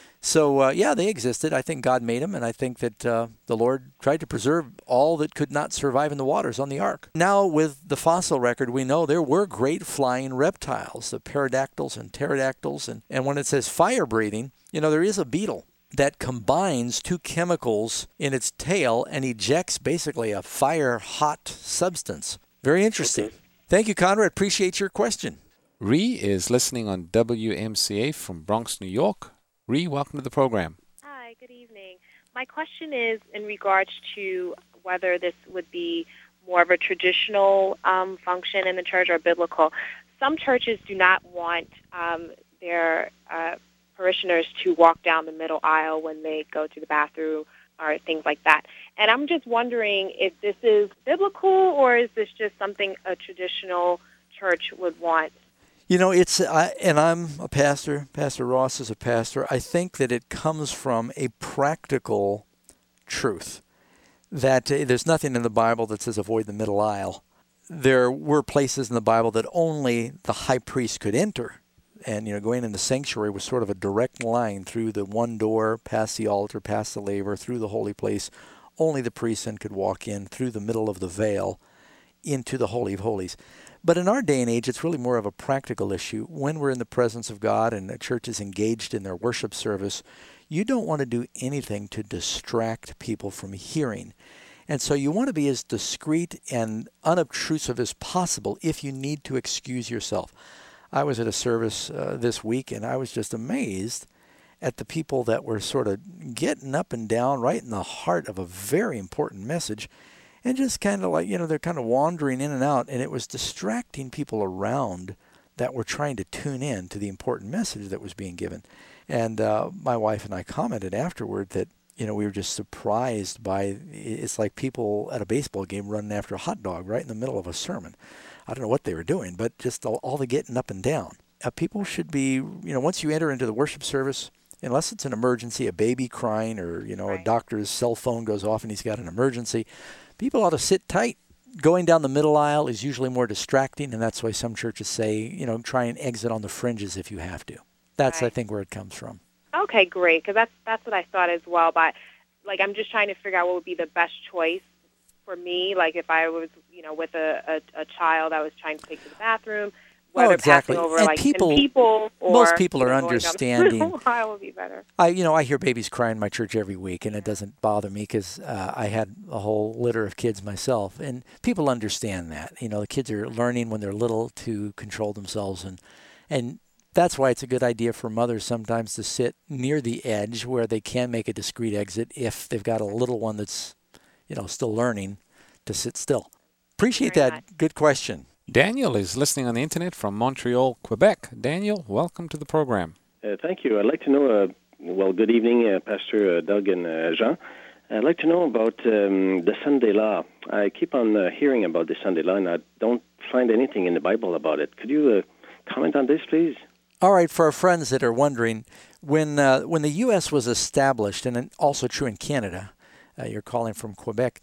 So, they existed. I think God made them, and I think that the Lord tried to preserve all that could not survive in the waters on the ark. Now, with the fossil record, we know there were great flying reptiles, the pterodactyls and pterodactyls. And when it says fire-breathing, there is a beetle that combines 2 chemicals in its tail and ejects basically a fire-hot substance. Very interesting. Okay. Thank you, Conrad. Appreciate your question. Ree is listening on WMCA from Bronx, New York. Ree, welcome to the program. Hi, good evening. My question is in regards to whether this would be more of a traditional function in the church or biblical. Some churches do not want their parishioners to walk down the middle aisle when they go to the bathroom or things like that. And I'm just wondering if this is biblical or is this just something a traditional church would want? It's, and I'm a pastor, Pastor Ross is a pastor, I think that it comes from a practical truth, that there's nothing in the Bible that says avoid the middle aisle. There were places in the Bible that only the high priest could enter, and going in the sanctuary was sort of a direct line through the one door, past the altar, past the laver, through the holy place. Only the priest then could walk in through the middle of the veil into the Holy of Holies. But in our day and age, it's really more of a practical issue. When we're in the presence of God and the church is engaged in their worship service, you don't want to do anything to distract people from hearing. And so you want to be as discreet and unobtrusive as possible if you need to excuse yourself. I was at a service this week, and I was just amazed at the people that were sort of getting up and down right in the heart of a very important message. And just kind of like, they're kind of wandering in and out, and it was distracting people around that were trying to tune in to the important message that was being given. And my wife and I commented afterward that, we were just surprised by, it's like people at a baseball game running after a hot dog right in the middle of a sermon. I don't know what they were doing, but just all the getting up and down. People should be, once you enter into the worship service, unless it's an emergency, a baby crying, or, a doctor's cell phone goes off and he's got an emergency, people ought to sit tight. Going down the middle aisle is usually more distracting, and that's why some churches say, try and exit on the fringes if you have to. That's, I think, where it comes from. Okay, great, because that's what I thought as well. But, I'm just trying to figure out what would be the best choice for me. Like, if I was, with a child I was trying to take to the bathroom, whether exactly. passing over, and 10 people, or... Most people are understanding. Going down the aisle would be better. I hear babies cry in my church every week, and it doesn't bother me because I had a whole litter of kids myself, and people understand that. The kids are learning when they're little to control themselves, and that's why it's a good idea for mothers sometimes to sit near the edge where they can make a discreet exit if they've got a little one that's, still learning to sit still. Appreciate that. Good question. Daniel is listening on the internet from Montreal, Quebec. Daniel, welcome to the program. Thank you. I'd like to know, good evening, Pastor Doug and Jean. I'd like to know about the Sunday law. I keep on hearing about the Sunday law, and I don't find anything in the Bible about it. Could you comment on this, please? All right, for our friends that are wondering, when the U.S. was established, and also true in Canada, you're calling from Quebec,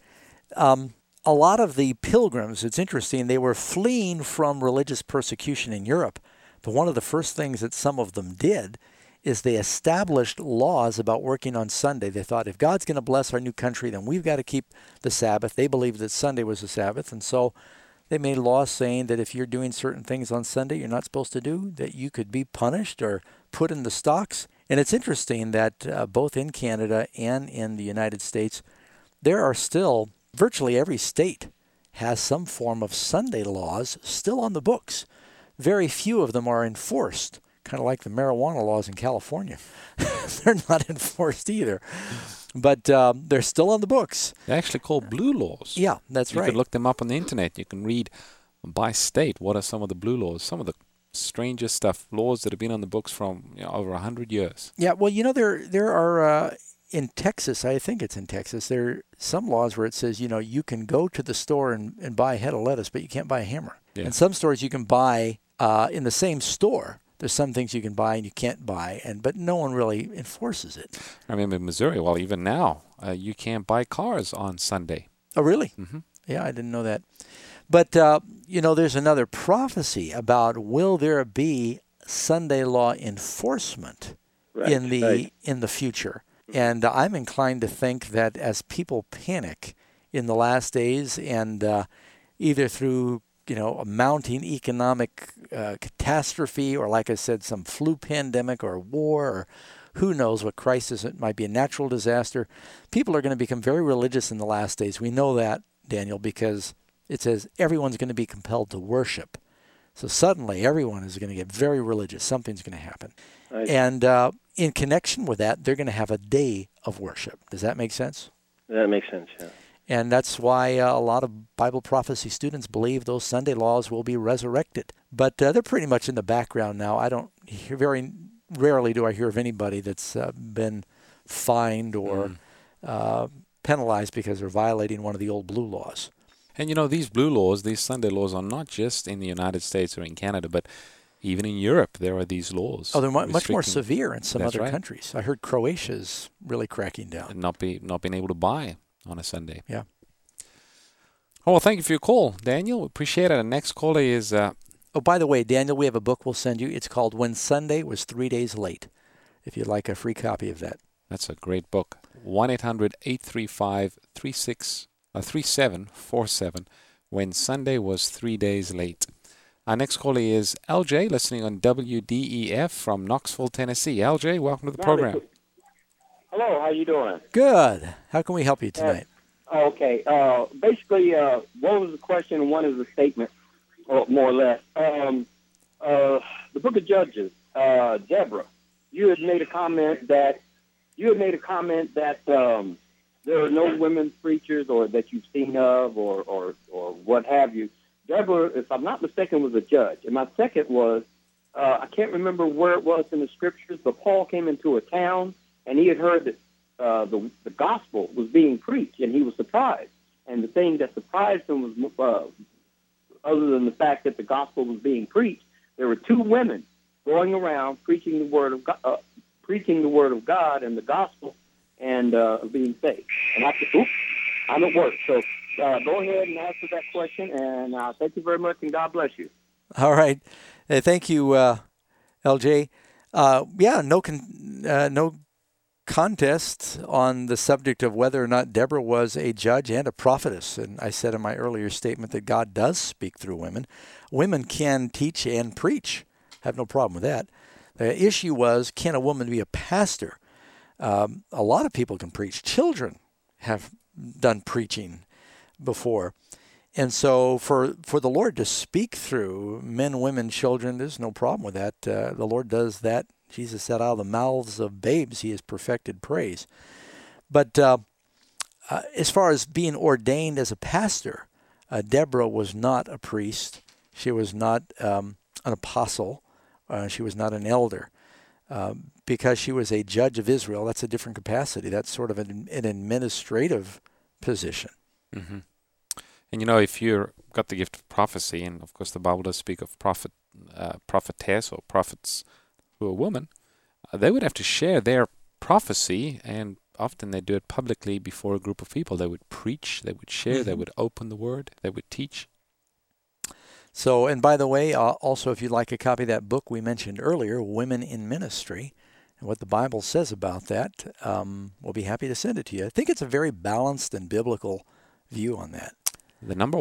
a lot of the pilgrims, it's interesting, they were fleeing from religious persecution in Europe. But one of the first things that some of them did is they established laws about working on Sunday. They thought, if God's going to bless our new country, then we've got to keep the Sabbath. They believed that Sunday was the Sabbath. And so they made laws saying that if you're doing certain things on Sunday you're not supposed to do, that you could be punished or put in the stocks. And it's interesting that both in Canada and in the United States, there are still... virtually every state has some form of Sunday laws still on the books. Very few of them are enforced, kind of like the marijuana laws in California. They're not enforced either, but they're still on the books. They're actually called blue laws. Yeah, that's right. You can look them up on the internet. You can read by state what are some of the blue laws, some of the strangest stuff, laws that have been on the books from over 100 years. Yeah, well, there are... in Texas, I think it's in Texas, there are some laws where it says, you can go to the store and buy a head of lettuce, but you can't buy a hammer. Yeah. In some stores you can buy, in the same store, there's some things you can buy and you can't buy, but no one really enforces it. I remember in Missouri, well, even now, you can't buy cars on Sunday. Oh, really? Mm-hmm. Yeah, I didn't know that. But, there's another prophecy about will there be Sunday law enforcement in the future. And I'm inclined to think that as people panic in the last days and either through, a mounting economic catastrophe or, like I said, some flu pandemic or war or who knows what crisis, it might be a natural disaster, people are going to become very religious in the last days. We know that, Daniel, because it says everyone's going to be compelled to worship. So suddenly everyone is going to get very religious. Something's going to happen. Right. And in connection with that, they're going to have a day of worship. Does that make sense? That makes sense, yeah. And that's why a lot of Bible prophecy students believe those Sunday laws will be resurrected. But they're pretty much in the background now. I don't hear, very rarely do I hear of anybody that's been fined or penalized because they're violating one of the old blue laws. And these blue laws, these Sunday laws, are not just in the United States or in Canada, but even in Europe there are these laws. Oh, they're much more severe in some other countries. I heard Croatia's really cracking down. And not being able to buy on a Sunday. Yeah. Oh, well, thank you for your call, Daniel. We appreciate it. Our next caller is... Oh, by the way, Daniel, we have a book we'll send you. It's called When Sunday Was 3 Days Late, if you'd like a free copy of that. That's a great book. 1-800-835-3747, When Sunday Was 3 Days Late. Our next caller is LJ, listening on WDEF from Knoxville, Tennessee. LJ, welcome to the program. Hello, how you doing? Good. How can we help you tonight? Okay. Basically, one was a question and one is a statement, or more or less. The Book of Judges, Deborah, you had made a comment that there are no women preachers or that you've seen of or what have you. Deborah, if I'm not mistaken, was a judge. And my second was, I can't remember where it was in the scriptures, but Paul came into a town and he had heard that the gospel was being preached, and he was surprised. And the thing that surprised him was other than the fact that the gospel was being preached. There were two women going around preaching the word of God, and the gospel, and being saved. And I'm at work, so go ahead and answer that question. And thank you very much, and God bless you. All right, thank you, LJ. No contest on the subject of whether or not Deborah was a judge and a prophetess. And I said in my earlier statement that God does speak through women. Women can teach and preach. I have no problem with that. The issue was, can a woman be a pastor? A lot of people can preach. Children have done preaching before. And so for the Lord to speak through men, women, children, there's no problem with that. The Lord does that. Jesus said, out of the mouths of babes, he has perfected praise. But as far as being ordained as a pastor, Deborah was not a priest. She was not an apostle. She was not an elder. Because she was a judge of Israel, that's a different capacity. That's sort of an administrative position. Mm-hmm. And if you've got the gift of prophecy, and of course the Bible does speak of prophetess or prophets who are a woman, they would have to share their prophecy, and often they do it publicly before a group of people. They would preach, they would share, they would open the word, they would teach. So, and by the way, also if you'd like a copy of that book we mentioned earlier, Women in Ministry, and what the Bible says about that, we'll be happy to send it to you. I think it's a very balanced and biblical view on that. The number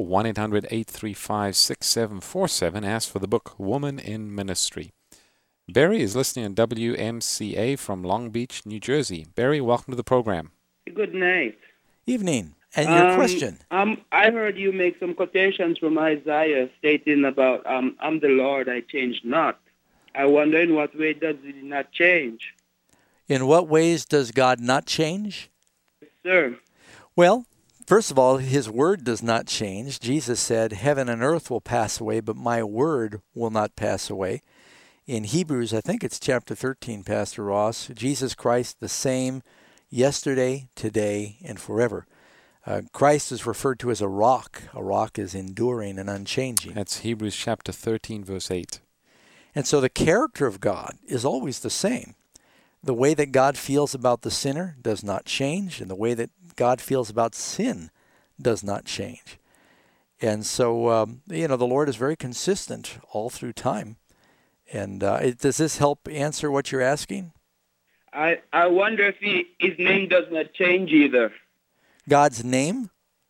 1-800-835-6747 asks for the book Woman in Ministry. Barry is listening on WMCA from Long Beach, New Jersey. Barry, welcome to the program. Good night. Evening. And your question? I heard you make some quotations from Isaiah stating about, I'm the Lord, I change not. I wonder in what way does it not change? In what ways does God not change? Yes, sir. Well, first of all, his word does not change. Jesus said, heaven and earth will pass away, but my word will not pass away. In Hebrews, I think it's chapter 13, Pastor Ross, Jesus Christ the same yesterday, today, and forever. Christ is referred to as a rock. A rock is enduring and unchanging. That's Hebrews chapter 13, verse 8. And so the character of God is always the same. The way that God feels about the sinner does not change, and the way that God feels about sin does not change. And so, the Lord is very consistent all through time. And does this help answer what you're asking? I wonder if his name does not change either. God's name?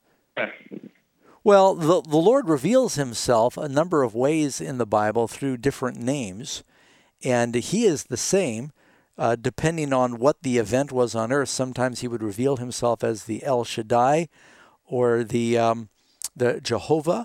Well, the Lord reveals himself a number of ways in the Bible through different names, and he is the same depending on what the event was on earth. Sometimes he would reveal himself as the El Shaddai or the Jehovah.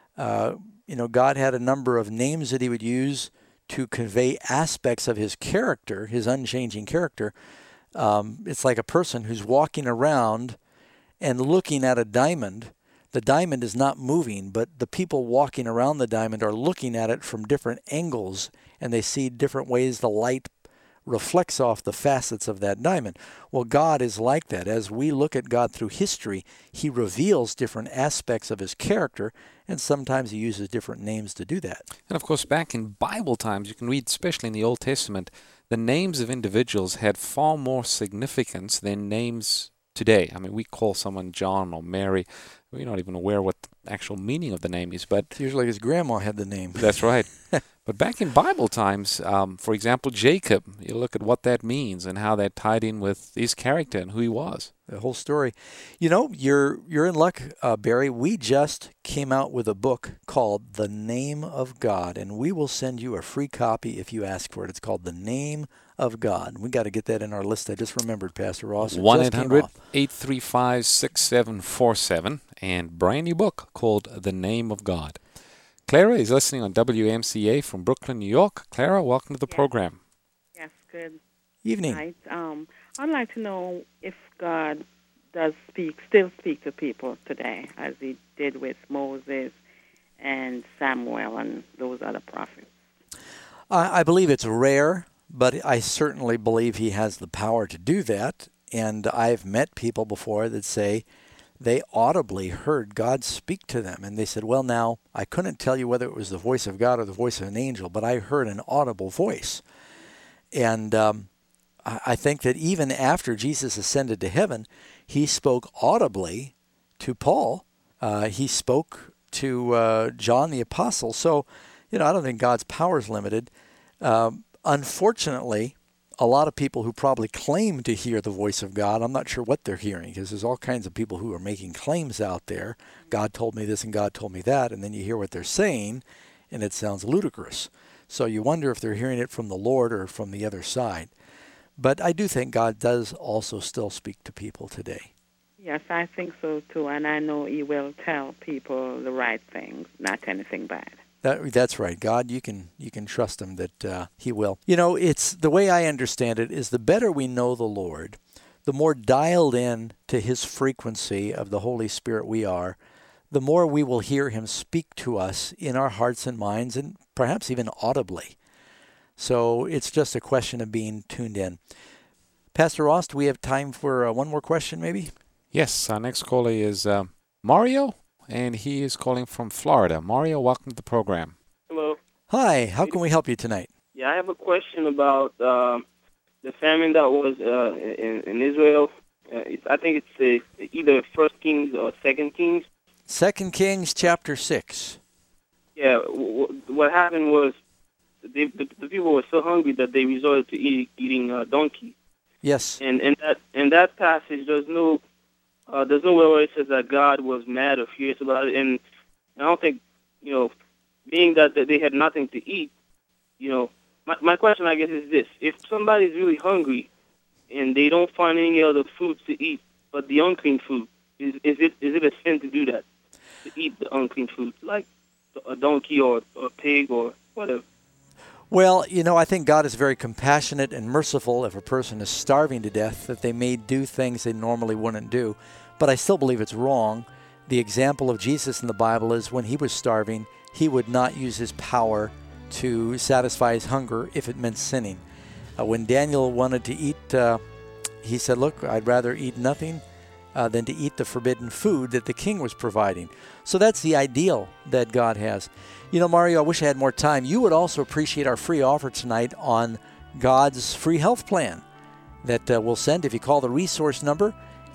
God had a number of names that he would use to convey aspects of his character, his unchanging character. It's like a person who's walking around and looking at a diamond. The diamond is not moving, but the people walking around the diamond are looking at it from different angles, and they see different ways the light reflects off the facets of that diamond. Well, God is like that. As we look at God through history, he reveals different aspects of his character, and sometimes he uses different names to do that. And of course, back in Bible times, you can read, especially in the Old Testament, the names of individuals had far more significance than names today. I mean, we call someone John or Mary. We're not even aware what the actual meaning of the name is, but it's usually his grandma had the name. That's right. But back in Bible times, for example, Jacob, you look at what that means and how that tied in with his character and who he was. The whole story. You're in luck, Barry. We just came out with a book called The Name of God, and we will send you a free copy if you ask for it. It's called The Name of God. We got to get that in our list. I just remembered, Pastor Ross. 1-800-835-6747, and brand new book called The Name of God. Clara is listening on WMCA from Brooklyn, New York. Clara, welcome to the program. Yes, good evening. Night. I'd like to know if God does still speak to people today, as he did with Moses and Samuel and those other prophets. I believe it's rare, but I certainly believe he has the power to do that. And I've met people before that say they audibly heard God speak to them. And they said, well, now, I couldn't tell you whether it was the voice of God or the voice of an angel, but I heard an audible voice. And I think that even after Jesus ascended to heaven, he spoke audibly to Paul. He spoke to John the Apostle. So, I don't think God's power is limited. Unfortunately, a lot of people who probably claim to hear the voice of God, I'm not sure what they're hearing, because there's all kinds of people who are making claims out there. God told me this and God told me that, and then you hear what they're saying, and it sounds ludicrous. So you wonder if they're hearing it from the Lord or from the other side. But I do think God does also still speak to people today. Yes, I think so too, and I know he will tell people the right things, not anything bad. That's right. God, you can trust him that he will. It's the way I understand it is the better we know the Lord, the more dialed in to his frequency of the Holy Spirit we are, the more we will hear him speak to us in our hearts and minds, and perhaps even audibly. So it's just a question of being tuned in. Pastor Ross, do we have time for one more question maybe? Yes, our next caller is Mario, and he is calling from Florida. Mario, welcome to the program. Hello. Hi, how can we help you tonight? Yeah, I have a question about the famine that was in Israel. I think it's either 1 Kings or 2 Kings. 2 Kings chapter 6. Yeah, what happened was the people were so hungry that they resorted to eating donkey. Yes. And in that passage, there's no where it says that God was mad or furious about it. And I don't think, being that they had nothing to eat, my question, I guess, is this. If somebody's really hungry and they don't find any other food to eat but the unclean food, is it a sin to do that? To eat the unclean food, like a donkey or a pig or whatever? Well, I think God is very compassionate and merciful if a person is starving to death, that they may do things they normally wouldn't do. But I still believe it's wrong. The example of Jesus in the Bible is when he was starving, he would not use his power to satisfy his hunger if it meant sinning. When Daniel wanted to eat, he said, look, I'd rather eat nothing than to eat the forbidden food that the king was providing. So that's the ideal that God has. Mario, I wish I had more time. You would also appreciate our free offer tonight on God's free health plan that we'll send if you call the resource number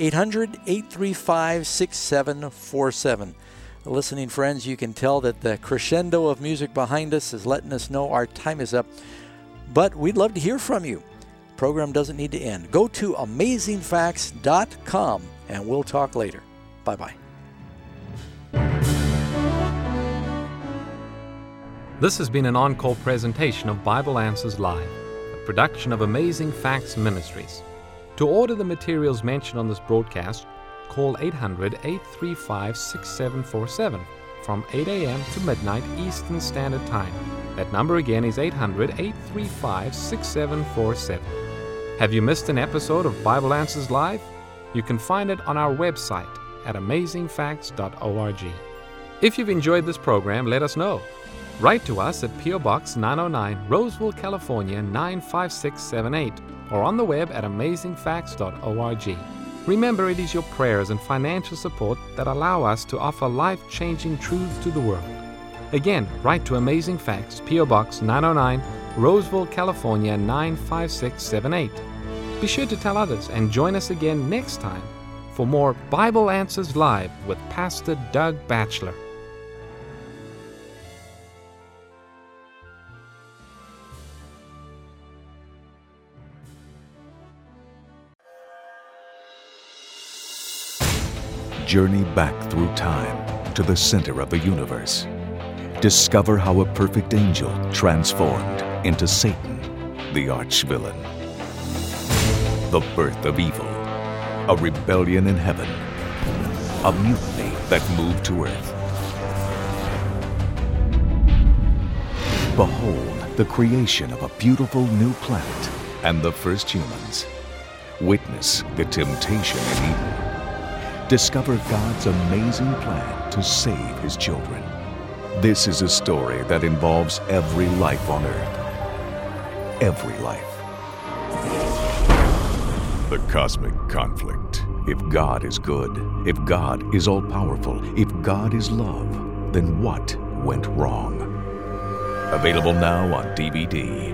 800-835-6747. Listening friends, you can tell that the crescendo of music behind us is letting us know our time is up. But we'd love to hear from you. The program doesn't need to end. Go to amazingfacts.com and we'll talk later. Bye-bye. This has been an encore presentation of Bible Answers Live, a production of Amazing Facts Ministries. To order the materials mentioned on this broadcast, call 800-835-6747 from 8 a.m. to midnight Eastern Standard Time. That number again is 800-835-6747. Have you missed an episode of Bible Answers Live? You can find it on our website at amazingfacts.org. If you've enjoyed this program, let us know. Write to us at P.O. Box 909, Roseville, California 95678, or on the web at amazingfacts.org. Remember, it is your prayers and financial support that allow us to offer life-changing truths to the world. Again, write to Amazing Facts, P.O. Box 909, Roseville, California 95678. Be sure to tell others and join us again next time for more Bible Answers Live with Pastor Doug Batchelor. Journey back through time to the center of the universe. Discover how a perfect angel transformed into Satan, the arch-villain. The birth of evil, a rebellion in heaven, a mutiny that moved to earth. Behold the creation of a beautiful new planet and the first humans. Witness the temptation in Eden. Discover God's amazing plan to save His children. This is a story that involves every life on earth. Every life. The Cosmic Conflict. If God is good, if God is all-powerful, if God is love, then what went wrong? Available now on DVD.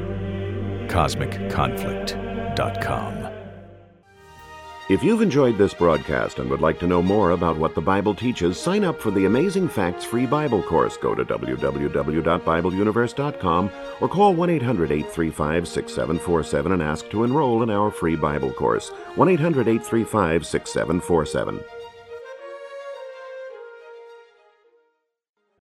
CosmicConflict.com. If you've enjoyed this broadcast and would like to know more about what the Bible teaches, sign up for the Amazing Facts free Bible course. Go to www.bibleuniverse.com or call 1-800-835-6747 and ask to enroll in our free Bible course. 1-800-835-6747.